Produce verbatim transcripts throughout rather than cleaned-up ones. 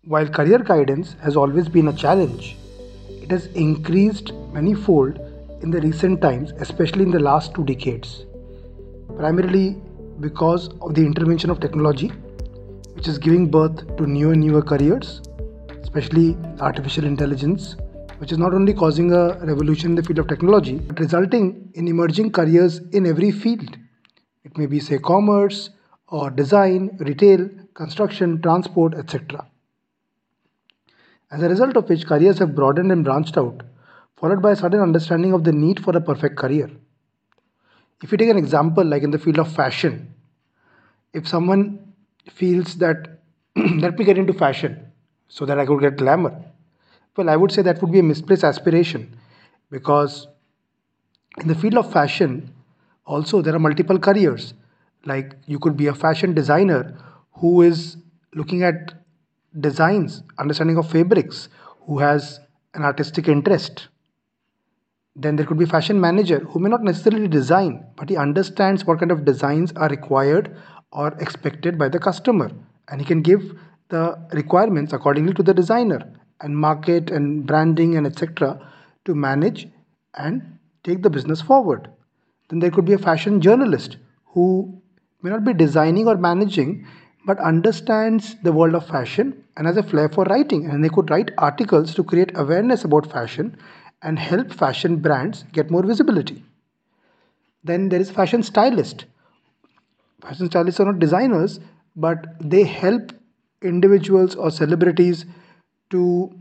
While career guidance has always been a challenge, it has increased manifold in the recent times, especially in the last two decades, primarily because of the intervention of technology, which is giving birth to newer and newer careers, especially artificial intelligence, which is not only causing a revolution in the field of technology, but resulting in emerging careers in every field. It may be, say, commerce or design, retail, construction, transport, et cetera. As a result of which, careers have broadened and branched out, followed by a sudden understanding of the need for a perfect career. If you take an example like in the field of fashion, if someone feels that let me get into fashion so that I could get glamour, well, I would say that would be a misplaced aspiration because in the field of fashion, also there are multiple careers. Like you could be a fashion designer who is looking at designs, understanding of fabrics, who has an artistic interest. Then there could be a fashion manager who may not necessarily design, but he understands what kind of designs are required or expected by the customer, and he can give the requirements accordingly to the designer and market and branding and et cetera to manage and take the business forward. Then there could be a fashion journalist who may not be designing or managing but understands the world of fashion and has a flair for writing, and they could write articles to create awareness about fashion and help fashion brands get more visibility. Then there is fashion stylist. Fashion stylists are not designers, but they help individuals or celebrities to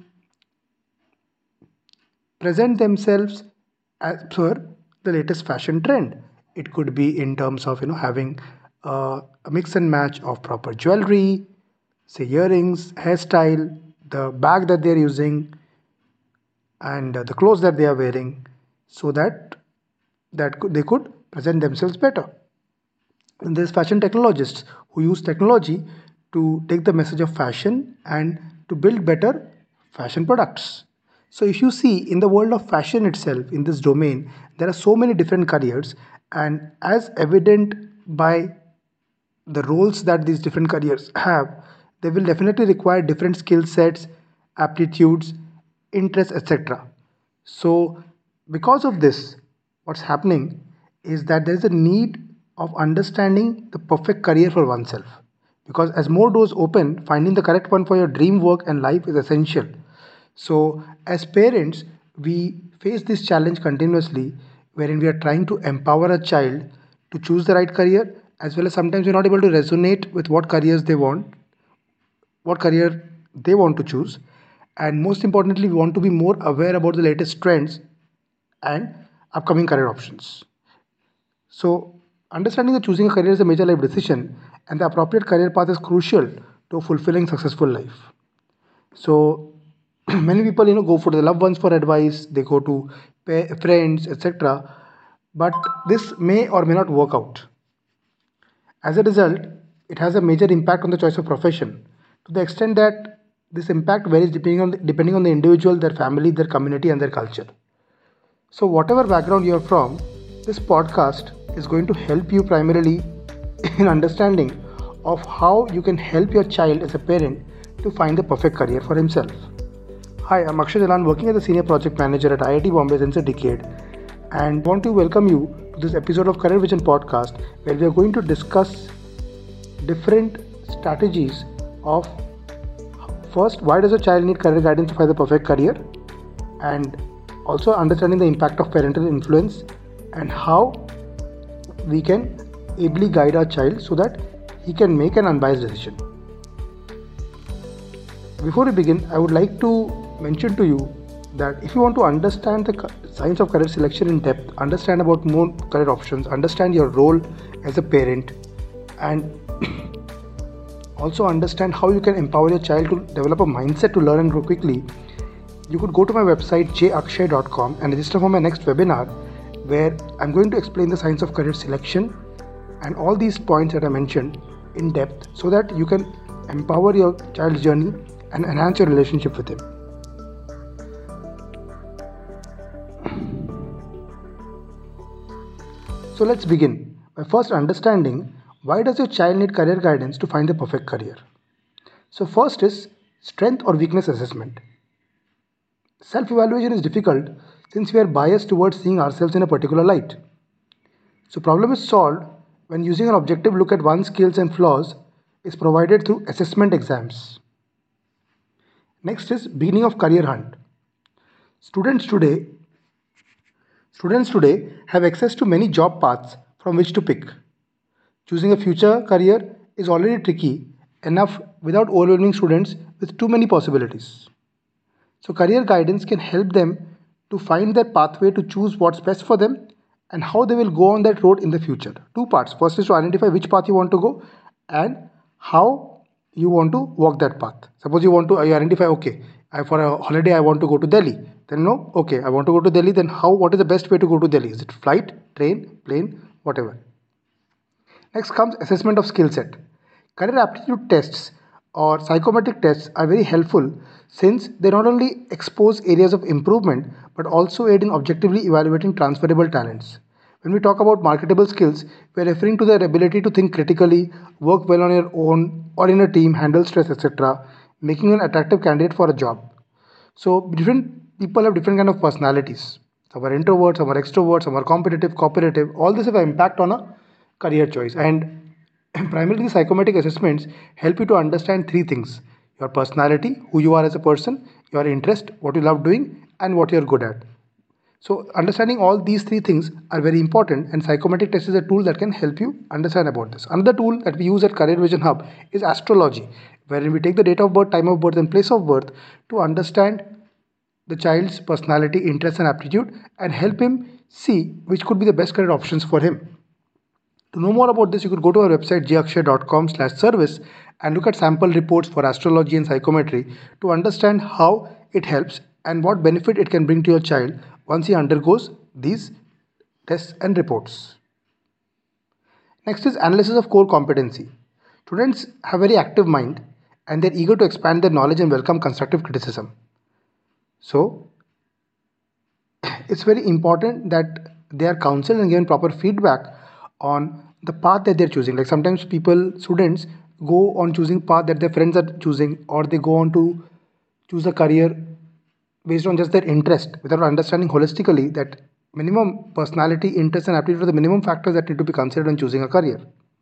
present themselves as per the latest fashion trend. It could be in terms of you know having uh, a mix and match of proper jewelry, say earrings, hairstyle, the bag that they're using, and uh, the clothes that they are wearing, so that that could, they could present themselves better. And there's fashion technologists who use technology to take the message of fashion and to build better fashion products. So, if you see in the world of fashion itself, in this domain, there are so many different careers, and as evident by the roles that these different careers have, they will definitely require different skill sets, aptitudes, interests, et cetera. So, because of this, what's happening is that there is a need of understanding the perfect career for oneself. Because as more doors open, finding the correct one for your dream work and life is essential. So, as parents, we face this challenge continuously wherein we are trying to empower a child to choose the right career, as well as sometimes we're not able to resonate with what careers they want, what career they want to choose, and most importantly, we want to be more aware about the latest trends and upcoming career options. So, understanding that choosing a career is a major life decision, and the appropriate career path is crucial to fulfilling successful life. So many people you know go for the loved ones for advice, they go to pa- friends, etc., but this may or may not work out. As a result, it has a major impact on the choice of profession to the extent that this impact varies depending on the, depending on the individual, their family, their community, and their culture. So whatever background you're from, this podcast is going to help you primarily in understanding of how you can help your child as a parent to find the perfect career for himself. Hi, I'm Akshay Jalan, working as a senior project manager at I I T Bombay since a decade, and want to welcome you to this episode of Career Vision podcast, where we are going to discuss different strategies of first, why does a child need career guidance to find the perfect career, and also understanding the impact of parental influence and how we can ably guide our child so that he can make an unbiased decision. Before we begin, I would like to mention to you that if you want to understand the science of career selection in depth, understand about more career options, understand your role as a parent, and also understand how you can empower your child to develop a mindset to learn and grow quickly, you could go to my website j akshay dot com and register for my next webinar, where I'm going to explain the science of career selection and all these points that I mentioned in depth so that you can empower your child's journey and enhance your relationship with him. So let's begin by first understanding, why does your child need career guidance to find the perfect career? So first is Strength or weakness assessment. Self evaluation is difficult since we are biased towards seeing ourselves in a particular light. So, problem is solved when using an objective look at one's skills and flaws is provided through assessment exams. Next is beginning of career hunt. Students today students today have access to many job paths from which to pick. Choosing a future career is already tricky enough without overwhelming students with too many possibilities. So, career guidance can help them to find their pathway to choose what's best for them and how they will go on that road in the future. Two parts. First is to identify which path you want to go and how you want to walk that path. Suppose you want to you identify, okay, I, for a holiday I want to go to Delhi. Then no, okay, I want to go to Delhi. Then how? What is the best way to go to Delhi? Is it flight, train, plane, whatever? Next comes assessment of skill set. Career aptitude tests or psychometric tests are very helpful since they not only expose areas of improvement but also aid in objectively evaluating transferable talents. When we talk about marketable skills, we are referring to their ability to think critically, work well on your own or in a team, handle stress, et cetera, making you an attractive candidate for a job. So different people have different kind of personalities. Some are introverts, some are extroverts, some are competitive, cooperative. All this have an impact on a career choice. And primarily, psychometric assessments help you to understand three things: your personality, who you are as a person, your interest, what you love doing, and what you're good at. So, understanding all these three things are very important, and psychometric test is a tool that can help you understand about this. Another tool that we use at Career Vision Hub is astrology, wherein we take the date of birth, time of birth, and place of birth to understand the child's personality, interest, and aptitude and help him see which could be the best career options for him. To know more about this, you could go to our website j akshay dot com slash service and look at sample reports for astrology and psychometry to understand how it helps and what benefit it can bring to your child once he undergoes these tests and reports. Next is analysis of core competency. Students have a very active mind and they're eager to expand their knowledge and welcome constructive criticism. So, it's very important that they are counseled and given proper feedback on the path that they're choosing. Like sometimes people, students go on choosing path that their friends are choosing, or they go on to choose a career based on just their interest without understanding holistically that minimum personality, interest and aptitude are the minimum factors that need to be considered when choosing a career.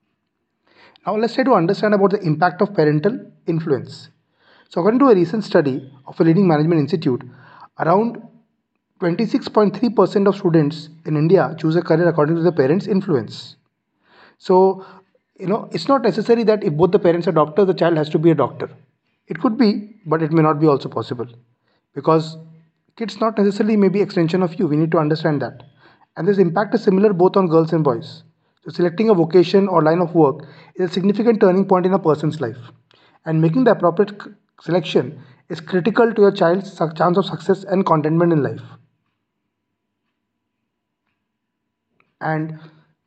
Now let's try to understand about the impact of parental influence. So according to a recent study of a leading management institute, around twenty-six point three percent of students in India choose a career according to the parents' influence. So, you know, it's not necessary that if both the parents are doctors, the child has to be a doctor. It could be, but it may not be also possible. Because kids not necessarily may be extension of you. We need to understand that. And this impact is similar both on girls and boys. So selecting a vocation or line of work is a significant turning point in a person's life. And making the appropriate selection is critical to your child's chance of success and contentment in life. And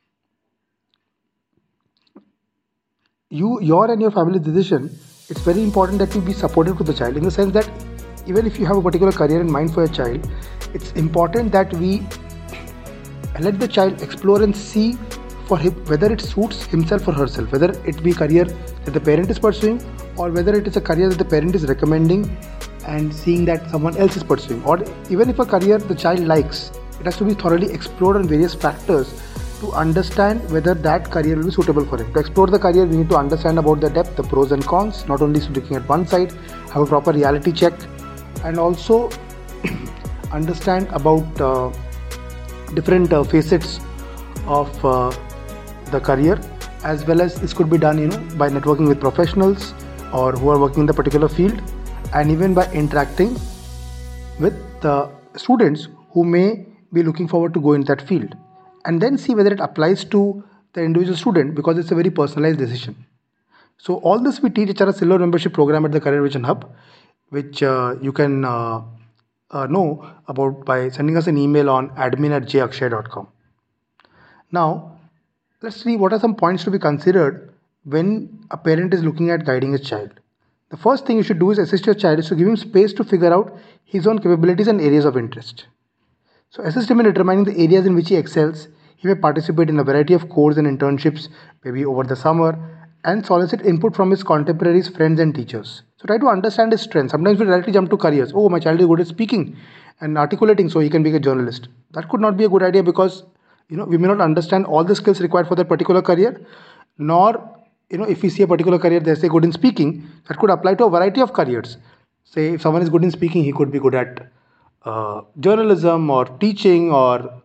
you your and your family's decision, it's very important that you be supportive to the child, in the sense that even if you have a particular career in mind for your child, it's important that we let the child explore and see for him whether it suits himself or herself, whether it be a career that the parent is pursuing or whether it is a career that the parent is recommending and seeing that someone else is pursuing, or even if a career the child likes, it has to be thoroughly explored on various factors to understand whether that career will be suitable for him. To explore the career, we need to understand about the depth, the pros and cons, not only looking at one side, have a proper reality check, and also understand about uh, different uh, facets of uh, the career, as well as this could be done, you know, by networking with professionals or who are working in the particular field, and even by interacting with the students who may be looking forward to go in that field, and then see whether it applies to the individual student, because it's a very personalized decision. So all this we teach at our silver membership program at the Career Vision Hub, which uh, you can uh, uh, know about by sending us an email on admin at j akshay dot com. Now, let's see what are some points to be considered when a parent is looking at guiding his child. The first thing you should do is assist your child is to give him space to figure out his own capabilities and areas of interest. So assist him in determining the areas in which he excels. He may participate in a variety of courses and internships, maybe over the summer, and solicit input from his contemporaries, friends, and teachers. So try to understand his strengths. Sometimes we directly jump to careers. Oh, my child is good at speaking and articulating, so he can be a journalist. That could not be a good idea because you know we may not understand all the skills required for that particular career, nor you know if we see a particular career they say good in speaking, that could apply to a variety of careers. Say if someone is good in speaking, he could be good at uh, journalism or teaching or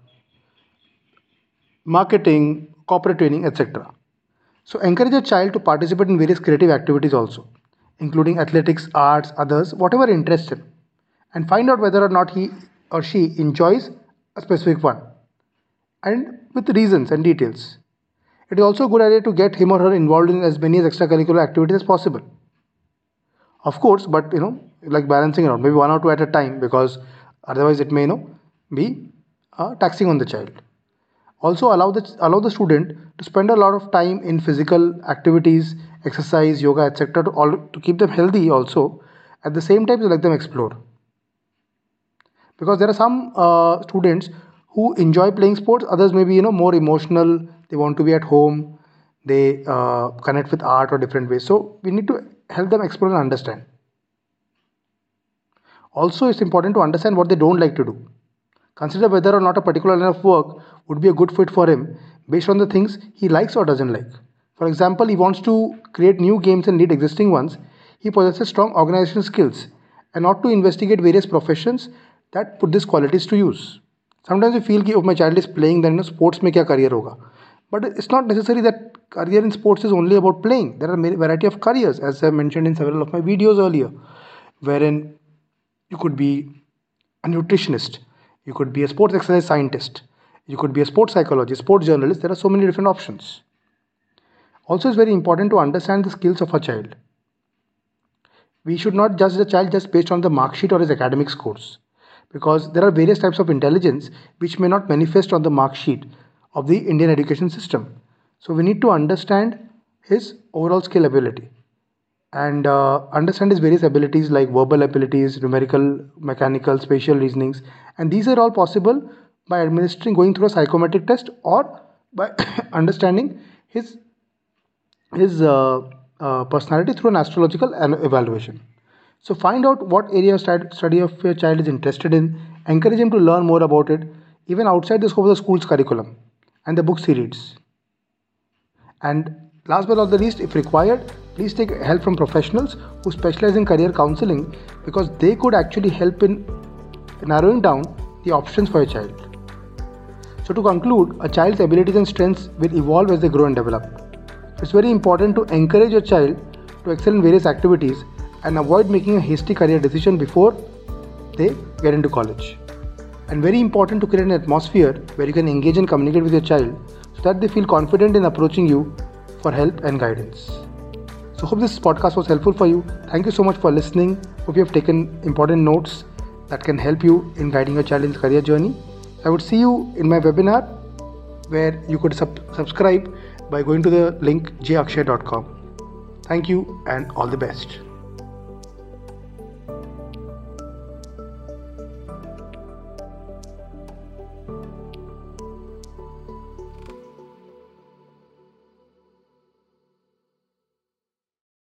marketing, corporate training, et cetera. So encourage a child to participate in various creative activities also, including athletics, arts, others, whatever interests him, and find out whether or not he or she enjoys a specific one, and with reasons and details. It is also a good idea to get him or her involved in as many as extracurricular activities as possible. Of course, but you know, like balancing it out, maybe one or two at a time, because otherwise it may you know be uh, taxing on the child. Also allow the allow the student to spend a lot of time in physical activities, exercise, yoga, et cetera to all to keep them healthy also. At the same time, to let them explore. Because there are some uh, students who enjoy playing sports, others may be you know more emotional, they want to be at home, they uh, connect with art or different ways, so we need to help them explore and understand. Also, it's important to understand what they don't like to do. Consider whether or not a particular line of work would be a good fit for him based on the things he likes or doesn't like. For example, he wants to create new games and lead existing ones. He possesses strong organizational skills and not to investigate various professions that put these qualities to use. Sometimes we feel कि if my child is playing, then you know, sports में क्या career होगा. But it's not necessary that career in sports is only about playing. There are many variety of careers, as I mentioned in several of my videos earlier, wherein you could be a nutritionist, you could be a sports exercise scientist, you could be a sports psychologist, sports journalist. There are so many different options. Also, it's very important to understand the skills of a child. We should not judge the child just based on the mark sheet or his academic scores, because there are various types of intelligence which may not manifest on the mark sheet of the Indian education system. So we need to understand his overall skill ability and uh, understand his various abilities like verbal abilities, numerical, mechanical, spatial reasonings, and these are all possible by administering going through a psychometric test or by understanding his his uh, uh, personality through an astrological evaluation. So find out what area of study of your child is interested in, encourage him to learn more about it, even outside the scope of the school's curriculum and the books he reads. And last but not the least, if required, please take help from professionals who specialize in career counseling, because they could actually help in narrowing down the options for a child. So to conclude, a child's abilities and strengths will evolve as they grow and develop. It's very important to encourage your child to excel in various activities and avoid making a hasty career decision before they get into college. And very important to create an atmosphere where you can engage and communicate with your child so that they feel confident in approaching you for help and guidance. So hope this podcast was helpful for you. Thank you so much for listening. Hope you have taken important notes that can help you in guiding your child in his career journey. I would see you in my webinar where you could sub- subscribe by going to the link j akshay dot com. Thank you and all the best.